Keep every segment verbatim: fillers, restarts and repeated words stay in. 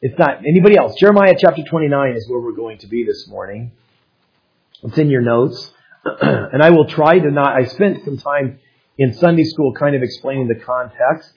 It's not anybody else. Jeremiah chapter twenty-nine is where we're going to be this morning. It's in your notes. And I will try to not... I spent some time in Sunday school kind of explaining the context.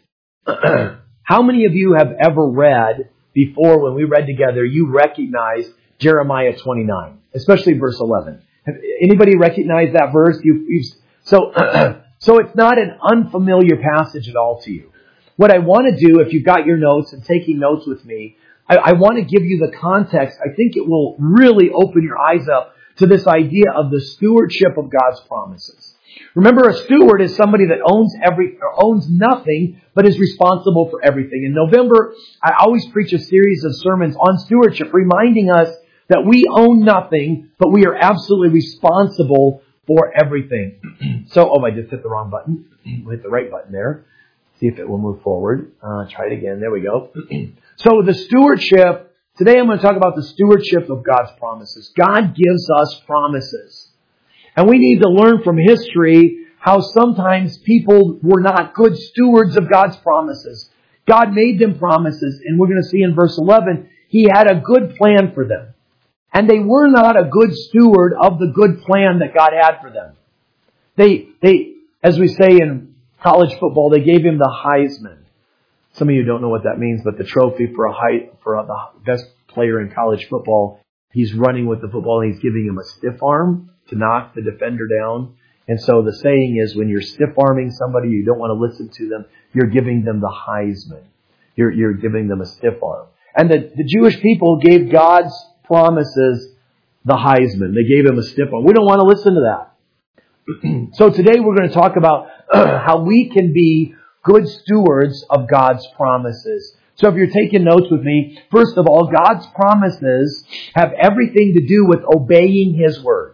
How many of you have ever read, before when we read together, you recognized Jeremiah twenty-nine, especially verse eleven? Have anybody recognize that verse? You've, you've, so, so it's not an unfamiliar passage at all to you. What I want to do, if you've got your notes and taking notes with me, I, I want to give you the context. I think it will really open your eyes up to this idea of the stewardship of God's promises. Remember, a steward is somebody that owns every, or owns nothing, but is responsible for everything. In November, I always preach a series of sermons on stewardship, reminding us that we own nothing, but we are absolutely responsible for everything. So, oh, I just hit the wrong button. We'll hit the right button there. See if it will move forward. Uh, try it again. There we go. So the stewardship, today I'm going to talk about the stewardship of God's promises. God gives us promises. And we need to learn from history how sometimes people were not good stewards of God's promises. God made them promises, and we're going to see in verse eleven, He had a good plan for them. And they were not a good steward of the good plan that God had for them. They, they, as we say in college football, they gave him the Heisman. Some of you don't know what that means, but the trophy for a high, for a, the best player in college football, he's running with the football and he's giving him a stiff arm to knock the defender down. And so the saying is, when you're stiff-arming somebody, you don't want to listen to them, you're giving them the Heisman. You're, you're giving them a stiff arm. And the, the Jewish people gave God's promises the Heisman. They gave him a stiff arm. We don't want to listen to that. So today we're going to talk about how we can be good stewards of God's promises. So if you're taking notes with me, first of all, God's promises have everything to do with obeying His word.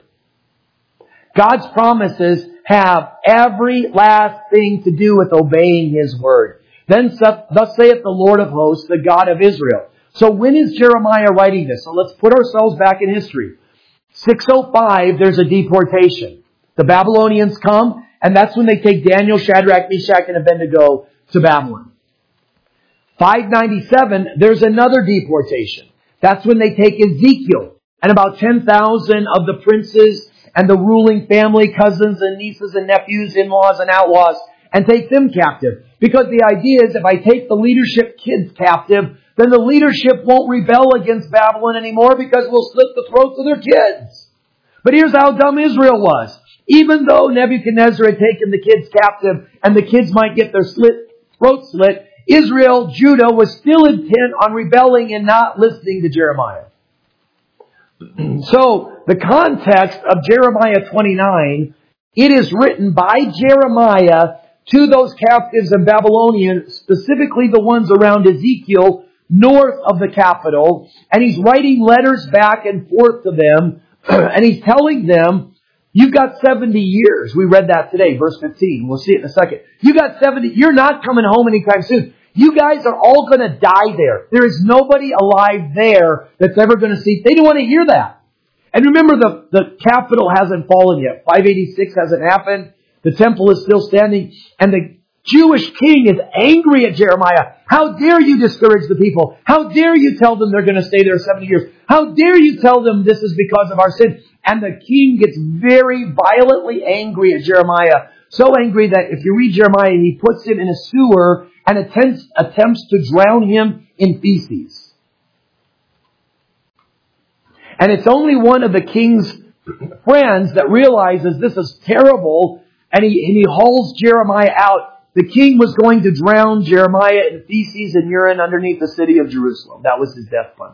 God's promises have every last thing to do with obeying His word. Then thus saith the Lord of hosts, the God of Israel. So when is Jeremiah writing this? So let's put ourselves back in history. six oh five, there's a deportation. The Babylonians come, and that's when they take Daniel, Shadrach, Meshach, and Abednego to Babylon. five ninety-seven, there's another deportation. That's when they take Ezekiel and about ten thousand of the princes and the ruling family, cousins and nieces and nephews, in-laws and outlaws, and take them captive. Because the idea is, if I take the leadership kids captive, then the leadership won't rebel against Babylon anymore because we'll slit the throats of their kids. But here's how dumb Israel was. Even though Nebuchadnezzar had taken the kids captive and the kids might get their slit, throat slit, Israel, Judah, was still intent on rebelling and not listening to Jeremiah. So, the context of Jeremiah twenty-nine, it is written by Jeremiah to those captives in Babylonia, specifically the ones around Ezekiel, north of the capital. And he's writing letters back and forth to them. And he's telling them, you've got seventy years. We read that today, verse fifteen. We'll see it in a second. You got seventy. You're not coming home anytime soon. You guys are all going to die there. There is nobody alive there that's ever going to see. They didn't want to hear that. And remember, the, the capital hasn't fallen yet. five eighty-six hasn't happened. The temple is still standing. And the Jewish king is angry at Jeremiah. How dare you discourage the people? How dare you tell them they're going to stay there seventy years? How dare you tell them this is because of our sin? And the king gets very violently angry at Jeremiah. So angry that if you read Jeremiah, he puts him in a sewer and attempts, attempts to drown him in feces. And it's only one of the king's friends that realizes this is terrible, and he, and he hauls Jeremiah out. The king was going to drown Jeremiah in feces and urine underneath the city of Jerusalem. That was his death punishment.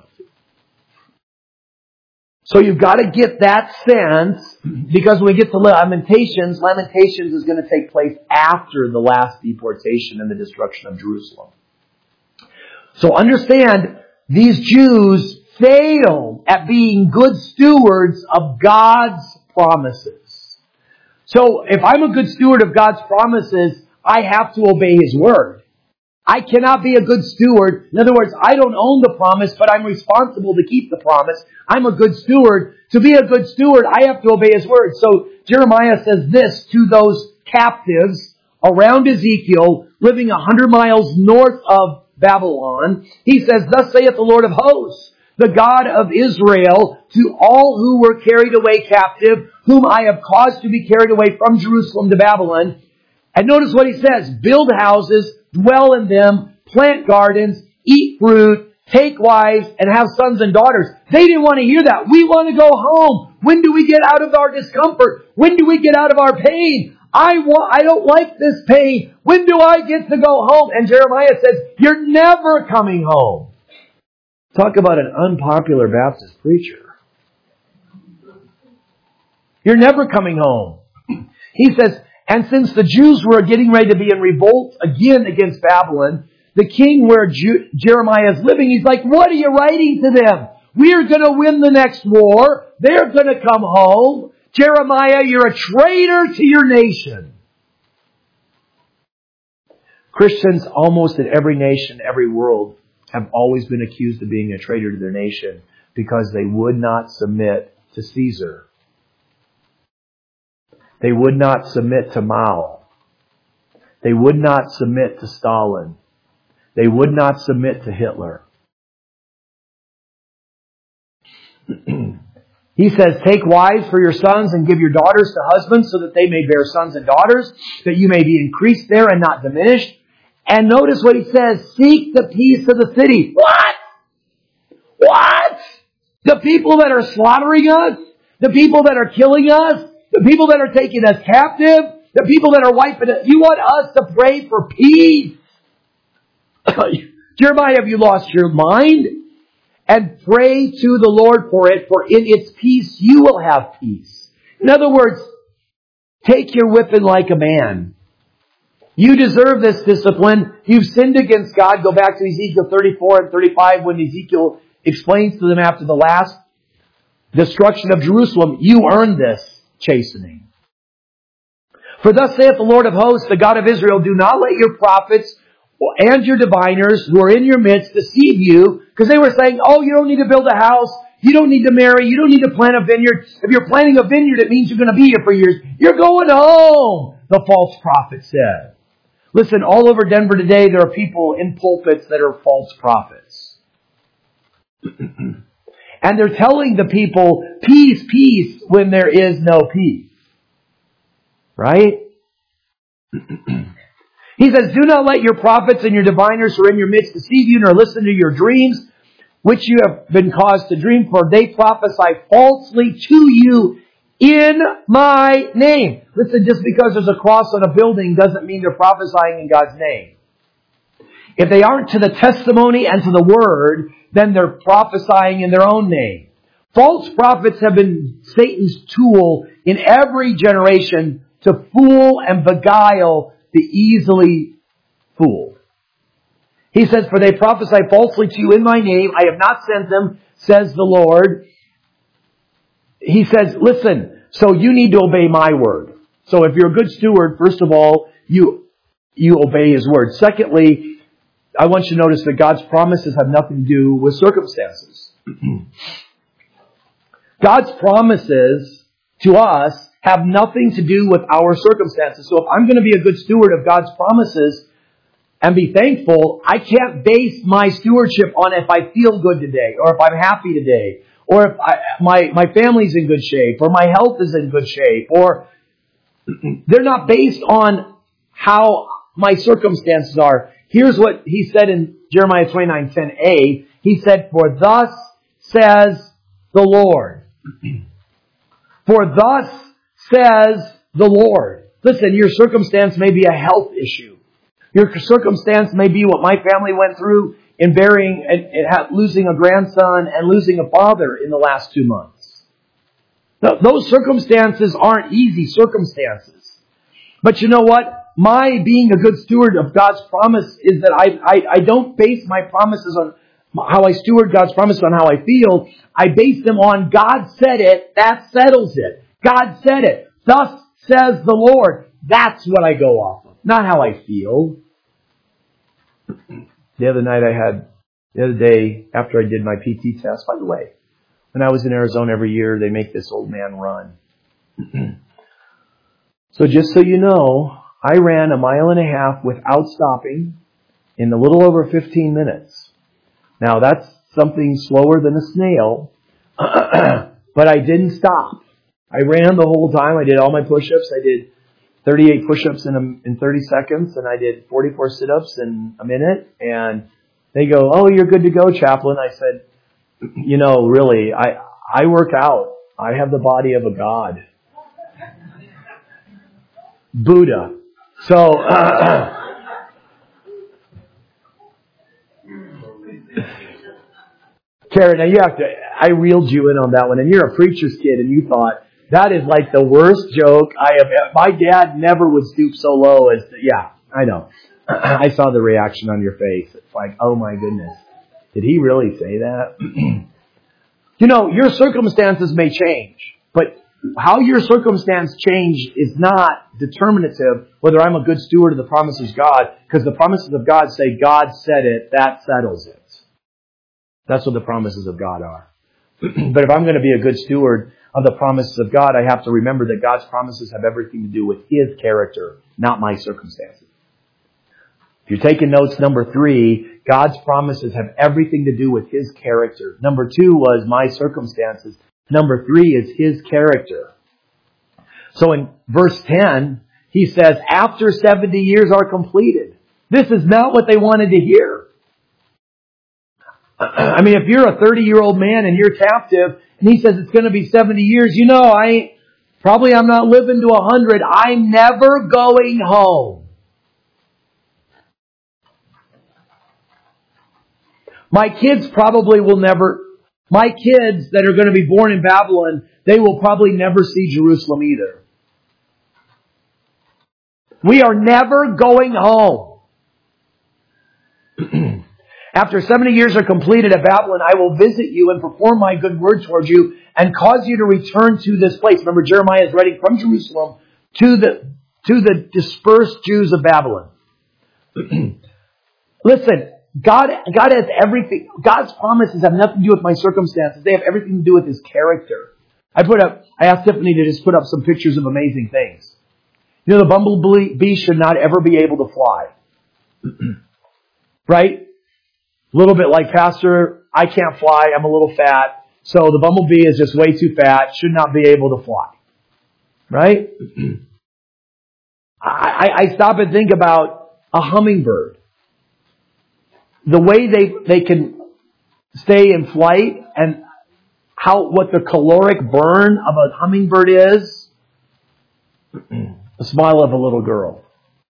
So you've got to get that sense, because when we get to Lamentations, Lamentations is going to take place after the last deportation and the destruction of Jerusalem. So understand, these Jews failed at being good stewards of God's promises. So if I'm a good steward of God's promises, I have to obey His word. I cannot be a good steward. In other words, I don't own the promise, but I'm responsible to keep the promise. I'm a good steward. To be a good steward, I have to obey His word. So Jeremiah says this to those captives around Ezekiel, living a hundred miles north of Babylon. He says, thus saith the Lord of hosts, the God of Israel, to all who were carried away captive, whom I have caused to be carried away from Jerusalem to Babylon. And notice what he says, build houses, dwell in them, plant gardens, eat fruit, take wives, and have sons and daughters. They didn't want to hear that. We want to go home. When do we get out of our discomfort? When do we get out of our pain? I want, I don't like this pain. When do I get to go home? And Jeremiah says, you're never coming home. Talk about an unpopular Baptist preacher. You're never coming home. He says, and since the Jews were getting ready to be in revolt again against Babylon, the king where Ju- Jeremiah is living, he's like, what are you writing to them? We're going to win the next war. They're going to come home. Jeremiah, you're a traitor to your nation. Christians almost in every nation, every world, have always been accused of being a traitor to their nation because they would not submit to Caesar. They would not submit to Mao. They would not submit to Stalin. They would not submit to Hitler. He says, take wives for your sons and give your daughters to husbands so that they may bear sons and daughters, that you may be increased there and not diminished. And notice what he says, seek the peace of the city. What? What? The people that are slaughtering us? The people that are killing us? The people that are taking us captive? The people that are wiping us? You want us to pray for peace? Jeremiah, have you lost your mind? And pray to the Lord for it, for in its peace you will have peace. In other words, take your whipping like a man. You deserve this discipline. You've sinned against God. Go back to Ezekiel thirty-four and thirty-five when Ezekiel explains to them after the last destruction of Jerusalem, you earned this chastening. For thus saith the Lord of hosts, the God of Israel, do not let your prophets and your diviners who are in your midst deceive you, because they were saying, oh, you don't need to build a house, you don't need to marry, you don't need to plant a vineyard. If you're planting a vineyard, it means you're going to be here for years. You're going home, the false prophet said. Listen, all over Denver today, there are people in pulpits that are false prophets. And they're telling the people, peace, peace, when there is no peace. Right? He says, do not let your prophets and your diviners who are in your midst deceive you, nor listen to your dreams, which you have been caused to dream, for they prophesy falsely to you in my name. Listen, just because there's a cross on a building doesn't mean they're prophesying in God's name. If they aren't to the testimony and to the word, then they're prophesying in their own name. False prophets have been Satan's tool in every generation to fool and beguile the easily fooled. He says, for they prophesy falsely to you in my name. I have not sent them, says the Lord. He says, listen, so you need to obey my word. So if you're a good steward, first of all, you, you obey his word. Secondly, I want you to notice that God's promises have nothing to do with circumstances. God's promises to us have nothing to do with our circumstances. So if I'm going to be a good steward of God's promises and be thankful, I can't base my stewardship on if I feel good today, or if I'm happy today, or if I, my, my family's in good shape, or my health is in good shape, or they're not based on how my circumstances are. Here's what he said in Jeremiah twenty-nine ten a. He said, for thus says the Lord. For thus says the Lord. Listen, your circumstance may be a health issue. Your circumstance may be what my family went through in burying and, and losing a grandson and losing a father in the last two months. Th- those circumstances aren't easy circumstances. But you know what? My being a good steward of God's promise is that I, I, I don't base my promises on how I steward God's promise on how I feel. I base them on God said it, that settles it. God said it. Thus says the Lord. That's what I go off of. Not how I feel. The other night I had, the other day after I did my P T test, by the way, when I was in Arizona every year, they make this old man run. So just so you know, I ran a mile and a half without stopping in a little over fifteen minutes. Now that's something slower than a snail, but I didn't stop. I ran the whole time. I did all my push-ups. I did thirty-eight push-ups in a, in thirty seconds, and I did forty-four sit-ups in a minute. And they go, "Oh, you're good to go, chaplain." I said, "You know, really, I I work out. I have the body of a god, Buddha." So. Uh, Karen, now you have to, I reeled you in on that one, and you're a preacher's kid, and you thought, that is like the worst joke I have, my dad never would stoop so low as, to, yeah, I know. I saw the reaction on your face. It's like, oh my goodness, did he really say that? You know, your circumstances may change, but how your circumstance changed is not determinative whether I'm a good steward of the promises of God, because the promises of God say, God said it, that settles it. That's what the promises of God are. But if I'm going to be a good steward of the promises of God, I have to remember that God's promises have everything to do with His character, not my circumstances. If you're taking notes, number three, God's promises have everything to do with His character. Number two was my circumstances. Number three is His character. So in verse ten, He says, after seventy years are completed. This is not what they wanted to hear. I mean, if you're a thirty-year-old man and you're captive, and he says it's going to be seventy years, you know, I probably I'm not living to one hundred. I'm never going home. My kids probably will never, my kids that are going to be born in Babylon, they will probably never see Jerusalem either. We are never going home. After seventy years are completed at Babylon, I will visit you and perform my good word towards you and cause you to return to this place. Remember, Jeremiah is writing from Jerusalem to the, to the dispersed Jews of Babylon. Listen, God, God has everything. God's promises have nothing to do with my circumstances. They have everything to do with His character. I put up, I asked Tiffany to just put up some pictures of amazing things. You know, the bumblebee should not ever be able to fly. Right? A little bit like, Pastor, I can't fly. I'm a little fat. So the bumblebee is just way too fat. Should not be able to fly. Right? I, I stop and think about a hummingbird. The way they, they can stay in flight and how, what the caloric burn of a hummingbird is. The smile of a little girl.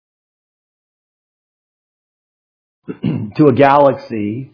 To a galaxy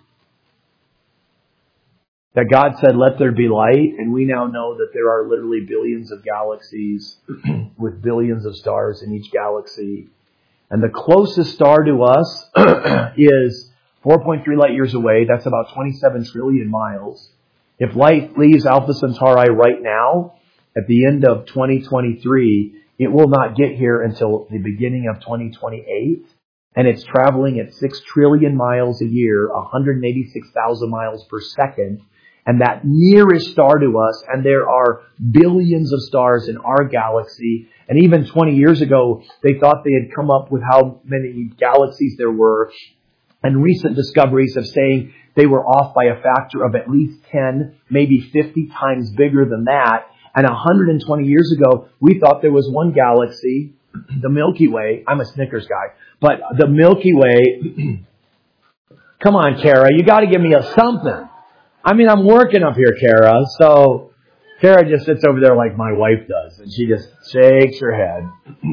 that God said, let there be light. And we now know that there are literally billions of galaxies with billions of stars in each galaxy. And the closest star to us is four point three light years away. That's about twenty-seven trillion miles. If light leaves Alpha Centauri right now, at the end of twenty twenty-three, it will not get here until the beginning of twenty twenty-eight. And it's traveling at six trillion miles a year, one hundred eighty-six thousand miles per second. And that nearest star to us, and there are billions of stars in our galaxy. And even twenty years ago, they thought they had come up with how many galaxies there were. And recent discoveries of saying they were off by a factor of at least ten, maybe fifty times bigger than that. And one hundred twenty years ago, we thought there was one galaxy, the Milky Way. I'm a Snickers guy. But the Milky Way, come on, Kara, you got to give me a something. I mean, I'm working up here, Kara. So Kara just sits over there like my wife does, and she just shakes her head.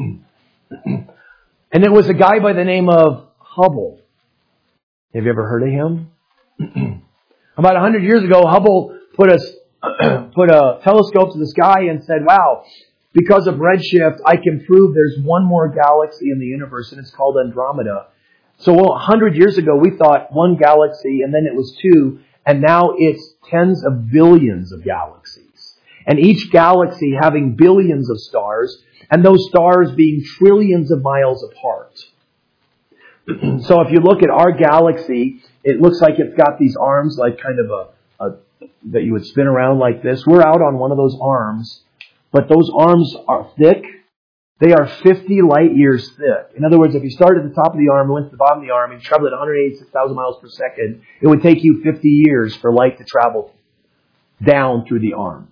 And it was a guy by the name of Hubble. Have you ever heard of him? About one hundred years ago, Hubble put a, put a telescope to the sky and said, wow, because of redshift, I can prove there's one more galaxy in the universe, and it's called Andromeda. So well, one hundred years ago, we thought one galaxy, and then it was two, and now it's tens of billions of galaxies. And each galaxy having billions of stars, and those stars being trillions of miles apart. So if you look at our galaxy, it looks like it's got these arms, like kind of a, a that you would spin around like this. We're out on one of those arms. But those arms are thick. They are fifty light years thick. In other words, if you started at the top of the arm and went to the bottom of the arm and traveled at one hundred eighty-six thousand miles per second, it would take you fifty years for light to travel down through the arm.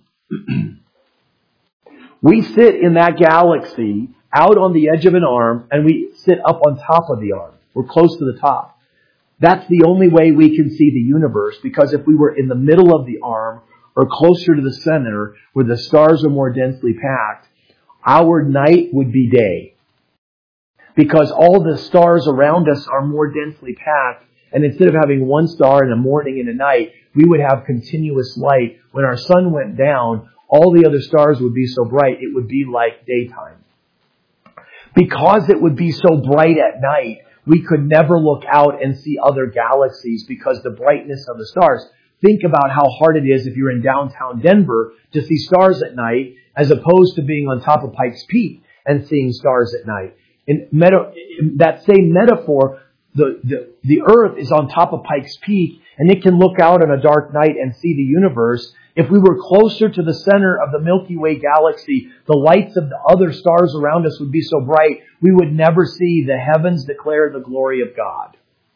We sit in that galaxy out on the edge of an arm, and we sit up on top of the arm. We're close to the top. That's the only way we can see the universe, because if we were in the middle of the arm or closer to the center where the stars are more densely packed, our night would be day. Because all the stars around us are more densely packed, and instead of having one star in the morning and a night, we would have continuous light. When our sun went down, all the other stars would be so bright, it would be like daytime. Because it would be so bright at night, we could never look out and see other galaxies because the brightness of the stars. Think about how hard it is if you're in downtown Denver to see stars at night as opposed to being on top of Pikes Peak and seeing stars at night. In, meta, in that same metaphor, the, the, the Earth is on top of Pikes Peak and it can look out on a dark night and see the universe. If we were closer to the center of the Milky Way galaxy, the lights of the other stars around us would be so bright, we would never see the heavens declare the glory of God.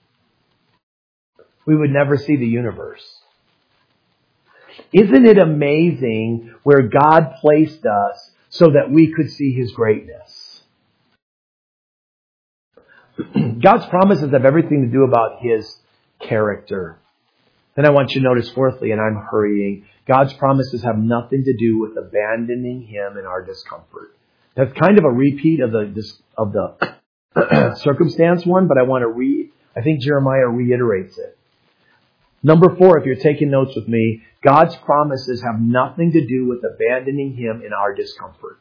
We would never see the universe. Isn't it amazing where God placed us so that we could see His greatness? God's promises have everything to do about His character. Then I want you to notice fourthly, and I'm hurrying, God's promises have nothing to do with abandoning Him in our discomfort. That's kind of a repeat of the of the circumstance one, but I want to read. I think Jeremiah reiterates it. Number four, if you're taking notes with me, God's promises have nothing to do with abandoning Him in our discomfort.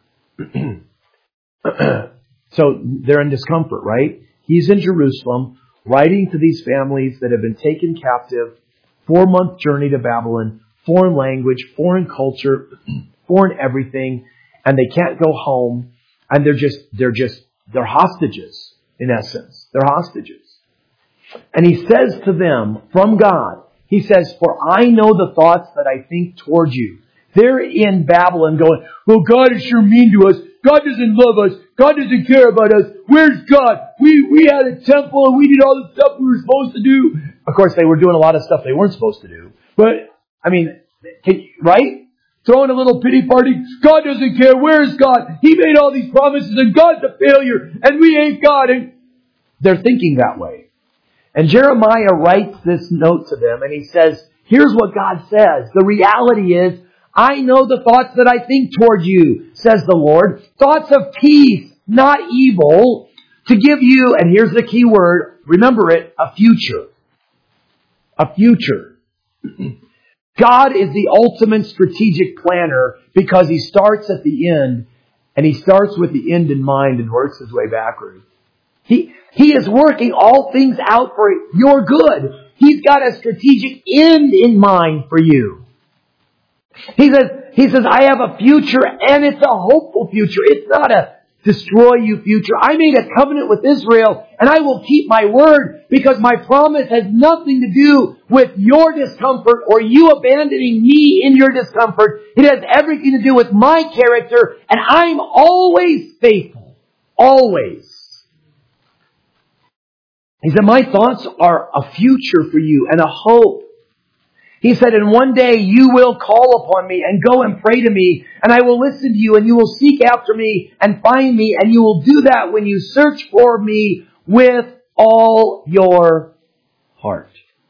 So they're in discomfort, right? He's in Jerusalem, writing to these families that have been taken captive, four-month journey to Babylon, foreign language, foreign culture, foreign everything, and they can't go home, and they're just, they're just, they're hostages, in essence. They're hostages. And He says to them, from God, He says, for I know the thoughts that I think toward you. They're in Babylon going, well, God is sure mean to us. God doesn't love us. God doesn't care about us. Where's God? We, we had a temple and we did all the stuff we were supposed to do. Of course, they were doing a lot of stuff they weren't supposed to do. But, I mean, right? Throwing a little pity party. God doesn't care. Where's God? He made all these promises and God's a failure and we ain't God. And they're thinking that way. And Jeremiah writes this note to them and he says, here's what God says. The reality is, I know the thoughts that I think toward you, says the Lord. Thoughts of peace, not evil, to give you, and here's the key word, remember it, a future. A future. God is the ultimate strategic planner because He starts at the end and He starts with the end in mind and works His way backwards. He, he is working all things out for your good. He's got a strategic end in mind for you. He says, he says, I have a future and it's a hopeful future. It's not a destroy you future. I made a covenant with Israel and I will keep my word because my promise has nothing to do with your discomfort or you abandoning me in your discomfort. It has everything to do with my character and I'm always faithful. Always. He said, my thoughts are a future for you and a hope. He said, and one day you will call upon me and go and pray to me, and I will listen to you, and you will seek after me and find me, and you will do that when you search for me with all your heart.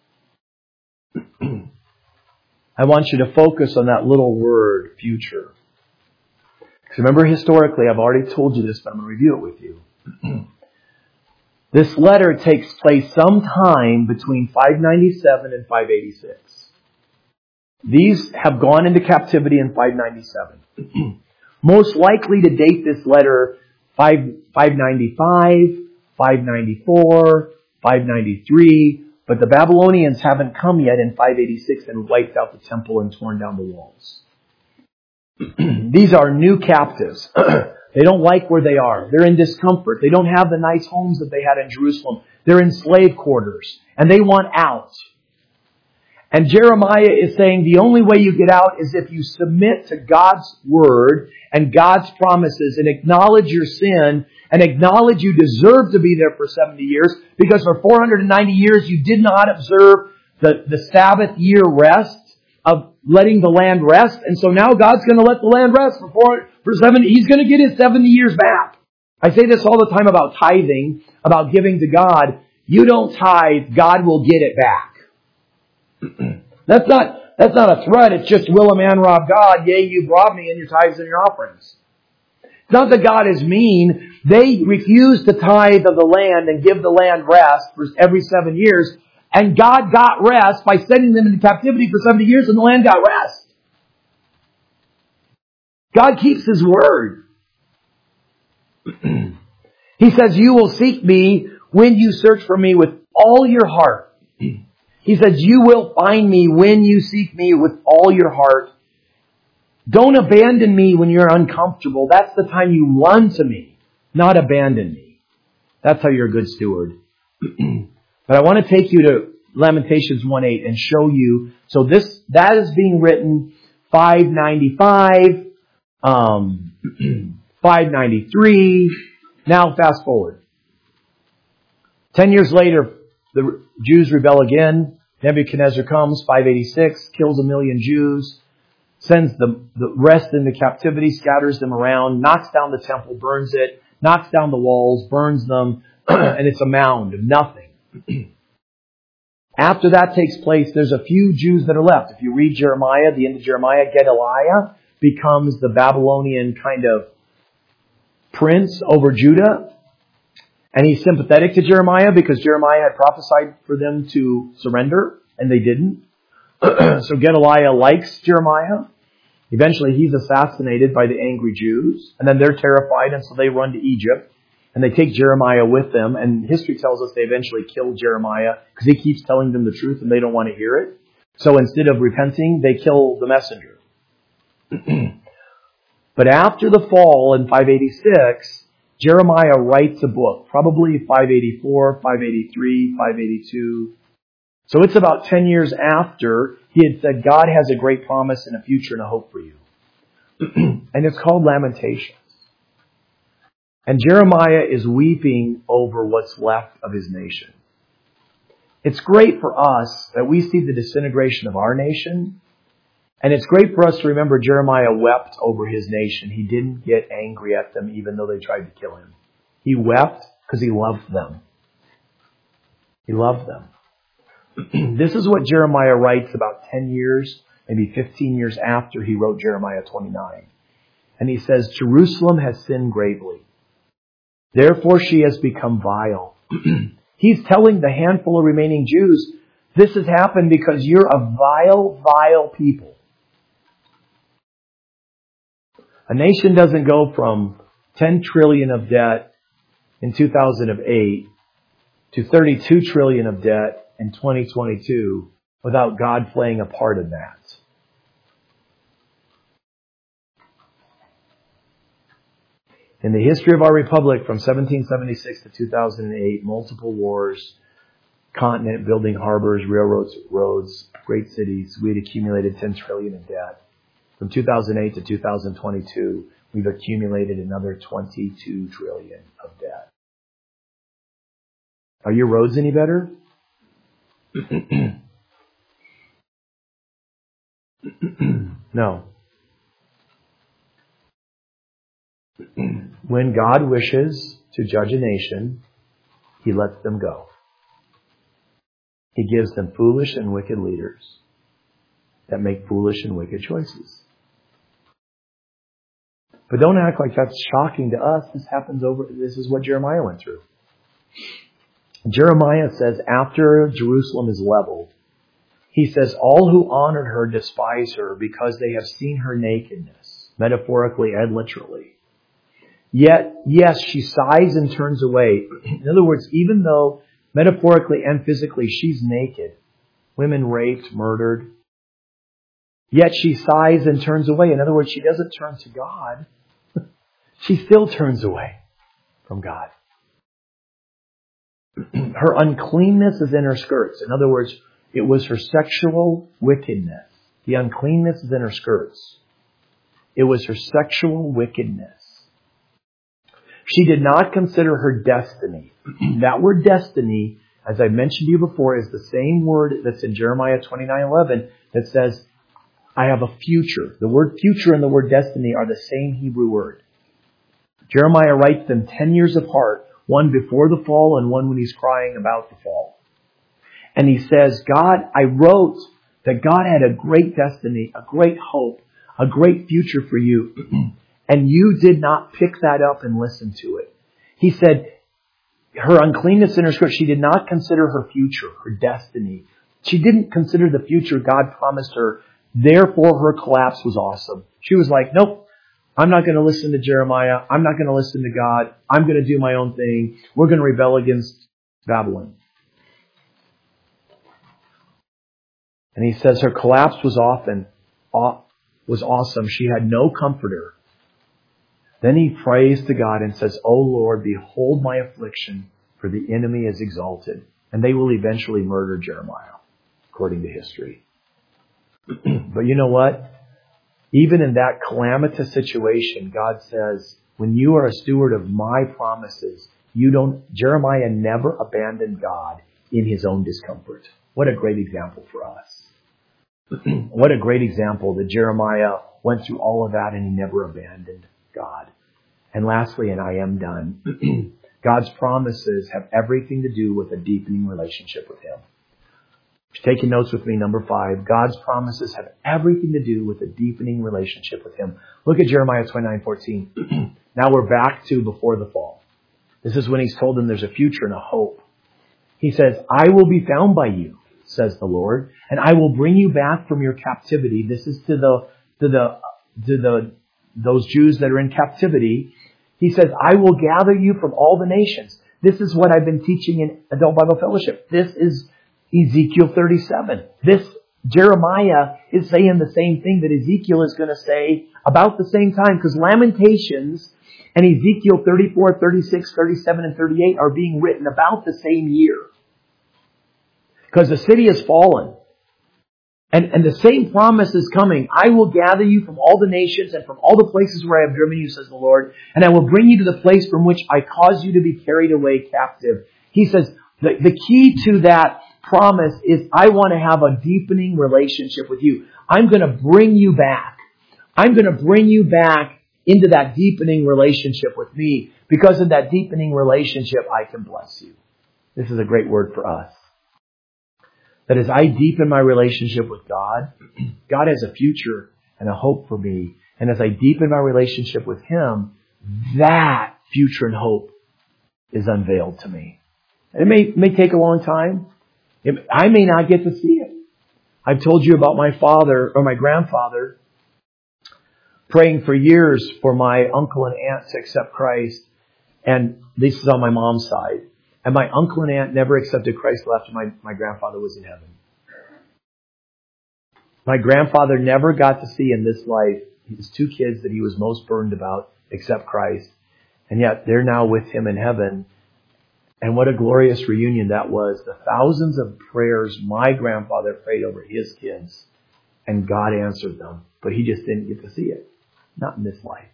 I want you to focus on that little word, future. Because remember, historically, I've already told you this, but I'm going to review it with you. This letter takes place sometime between five ninety-seven and five eighty-six. These have gone into captivity in five ninety-seven. Most likely to date this letter five ninety-five, five ninety-four, five ninety-three, but the Babylonians haven't come yet in five eighty-six and wiped out the temple and torn down the walls. These are new captives. They don't like where they are. They're in discomfort. They don't have the nice homes that they had in Jerusalem. They're in slave quarters and they want out. And Jeremiah is saying the only way you get out is if you submit to God's word and God's promises and acknowledge your sin and acknowledge you deserve to be there for seventy years, because for four hundred ninety years you did not observe the, the Sabbath year rest of letting the land rest. And so now God's going to let the land rest for four, for seventy. He's going to get his seventy years back. I say this all the time about tithing, about giving to God. You don't tithe, God will get it back. That's not, that's not a threat. It's just, will a man rob God? Yea, you've robbed me in your tithes and your offerings. It's not that God is mean. They refused to tithe of the land and give the land rest for every seven years. And God got rest by sending them into captivity for seventy years, and the land got rest. God keeps His word. He says, you will seek me when you search for me with all your heart. He says, you will find me when you seek me with all your heart. Don't abandon me when you're uncomfortable. That's the time you run to me, not abandon me. That's how you're a good steward. But I want to take you to Lamentations one eight and show you. So this, that is being written five ninety-five, um, five ninety-three. Now fast forward. Ten years later, the Jews rebel again. Nebuchadnezzar comes, five eighty-six, kills a million Jews, sends the, the rest into captivity, scatters them around, knocks down the temple, burns it, knocks down the walls, burns them, and it's a mound of nothing. After that takes place, there's a few Jews that are left. If you read Jeremiah, the end of Jeremiah, Gedaliah becomes the Babylonian kind of prince over Judah. And he's sympathetic to Jeremiah because Jeremiah had prophesied for them to surrender, and they didn't. So Gedaliah likes Jeremiah. Eventually he's assassinated by the angry Jews, and then they're terrified, and so they run to Egypt, and they take Jeremiah with them. And history tells us they eventually kill Jeremiah because he keeps telling them the truth and they don't want to hear it. So instead of repenting, they kill the messenger. But after the fall in five eighty-six, Jeremiah writes a book, probably five eighty-four, five eighty-three, five eighty-two. So it's about ten years after he had said, God has a great promise and a future and a hope for you. And it's called Lamentations. And Jeremiah is weeping over what's left of his nation. It's great for us that we see the disintegration of our nation. And it's great for us to remember Jeremiah wept over his nation. He didn't get angry at them even though they tried to kill him. He wept because he loved them. He loved them. This is what Jeremiah writes about ten years, maybe fifteen years after he wrote Jeremiah twenty-nine. And he says, Jerusalem has sinned gravely. Therefore she has become vile. He's telling the handful of remaining Jews, this has happened because you're a vile, vile people. A nation doesn't go from ten trillion of debt in two thousand eight to thirty-two trillion of debt in twenty twenty-two without God playing a part in that. In the history of our republic from seventeen seventy-six to two thousand eight, multiple wars, continent building harbors, railroads, roads, great cities, we had accumulated ten trillion in debt. From two thousand eight to two thousand twenty-two, we've accumulated another twenty-two trillion of debt. Are your roads any better? No. When God wishes to judge a nation, He lets them go. He gives them foolish and wicked leaders that make foolish and wicked choices. But don't act like that's shocking to us. This happens over, this is what Jeremiah went through. Jeremiah says after Jerusalem is leveled, he says, all who honored her despise her because they have seen her nakedness, metaphorically and literally. Yet, yes, she sighs and turns away. In other words, even though metaphorically and physically she's naked, women raped, murdered, yet she sighs and turns away. In other words, she doesn't turn to God. She still turns away from God. Her uncleanness is in her skirts. In other words, It was her sexual wickedness. The uncleanness is in her skirts. It was her sexual wickedness. She did not consider her destiny. That word destiny, as I mentioned to you before, is the same word that's in Jeremiah twenty-nine eleven that says, I have a future. The word future and the word destiny are the same Hebrew word. Jeremiah writes them ten years apart, one before the fall and one when he's crying about the fall. And he says, God, I wrote that God had a great destiny, a great hope, a great future for you. And you did not pick that up and listen to it. He said, her uncleanness in her skirt, she did not consider her future, her destiny. She didn't consider the future God promised her. Therefore, her collapse was awesome. She was like, nope, I'm not going to listen to Jeremiah. I'm not going to listen to God. I'm going to do my own thing. We're going to rebel against Babylon. And he says her collapse was often, was awesome. She had no comforter. Then he prays to God and says, O Lord, behold my affliction, for the enemy is exalted. And they will eventually murder Jeremiah, according to history. But you know what? Even in that calamitous situation, God says, when you are a steward of my promises, you don't, Jeremiah never abandoned God in his own discomfort. What a great example for us. What a great example that Jeremiah went through all of that and he never abandoned God. And lastly, and I am done, God's promises have everything to do with a deepening relationship with Him. If you're taking notes with me, number five, God's promises have everything to do with a deepening relationship with Him. Look at Jeremiah twenty-nine fourteen. Now we're back to before the fall. This is when He's told them there's a future and a hope. He says, I will be found by you, says the Lord, and I will bring you back from your captivity. This is to the to the to the those Jews that are in captivity. He says, I will gather you from all the nations. This is what I've been teaching in Adult Bible Fellowship. This is Ezekiel thirty-seven. This Jeremiah is saying the same thing that Ezekiel is going to say about the same time, because Lamentations and Ezekiel thirty-four, thirty-six, thirty-seven, and thirty-eight are being written about the same year. Because the city has fallen. And, and the same promise is coming. I will gather you from all the nations and from all the places where I have driven you, says the Lord. And I will bring you to the place from which I caused you to be carried away captive. He says the, the key to that promise is I want to have a deepening relationship with you. I'm going to bring you back. I'm going to bring you back into that deepening relationship with me. Because of that deepening relationship, I can bless you. This is a great word for us. That as I deepen my relationship with God, God has a future and a hope for me. And as I deepen my relationship with Him, that future and hope is unveiled to me. It may, may take a long time. It, I may not get to see it. I've told you about my father or my grandfather praying for years for my uncle and aunt to accept Christ. And this is on my mom's side. And my uncle and aunt never accepted Christ after my, my grandfather was in heaven. My grandfather never got to see in this life his two kids that he was most burned about accept Christ. And yet they're now with him in heaven. And what a glorious reunion that was. The thousands of prayers my grandfather prayed over his kids. And God answered them. But he just didn't get to see it. Not in this life.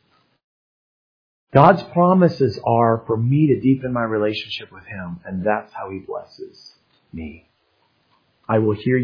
God's promises are for me to deepen my relationship with Him, and that's how He blesses me. I will hear you.